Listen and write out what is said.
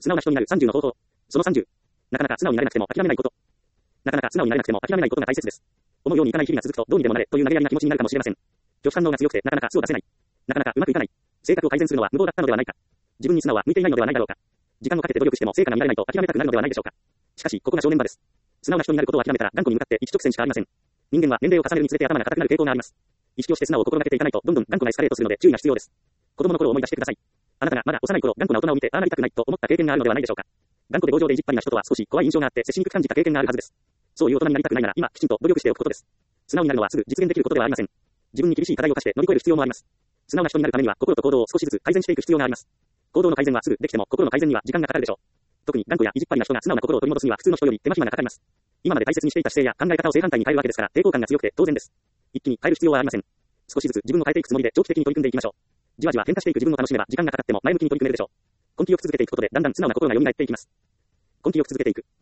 素直な人になる30の方法。その30。なかなか素直になれなくても諦めないこと。なかなか素直になれなくても諦めないことが大切です。思うようにいかない日々が続くとどうにでもなれという投げやりな気持ちになるかもしれません。拒否反応が強くてなかなか素を出せない。なかなかうまくいかない。性格を改善するのは無謀だったのではないか。自分に素直は向いていないのではないだろうか。時間をかけて努力しても成果が見られないと諦めたくなるのではないでしょうか。しかし、ここが正念場です。素直な人になることを諦めたら頑固に向かって一直線しかありません。人間は年齢を重ねるにつれて頭が固くなる傾向があります。意識をして素直を心がけていかないとどんどん頑固がエスカレートするので注意が必要です。子供の頃を思い出してください。あなたがまだ幼い頃頑固な大人を見てああなりたくないと思った経験があるのではないでしょうか。頑固で強情で意地っ張りな人とは少し怖い印象があって接しにくく感じた経験があるはずです。そういう大人になりたくないなら今きちんと努力しておくことです。素直になるのはすぐ実現できることではありません。自分に厳しい課題を課して乗り越える必要もあります。素直な人になるためには心と行動を少しずつ改善していく必要があります。行動の改善はすぐできても心の改善には時間がかかるでしょう。特に頑固や意地っ張りな人が素直な心を取り戻すには普通の人より手間暇がかかります。今まで大切にしていた姿勢や考え方を正反対に変えるわけですから抵抗感が強くて当然です。一気に変える必要はありません。少しずつ自分を変えていくつもりで長期的に取り組んでいきましょう。じわじわ変化していく自分を楽しめば時間がかかっても前向きに取り組めるでしょう。根気よく続けていくことでだんだん素直な心が蘇っていきます。根気よく続けていく。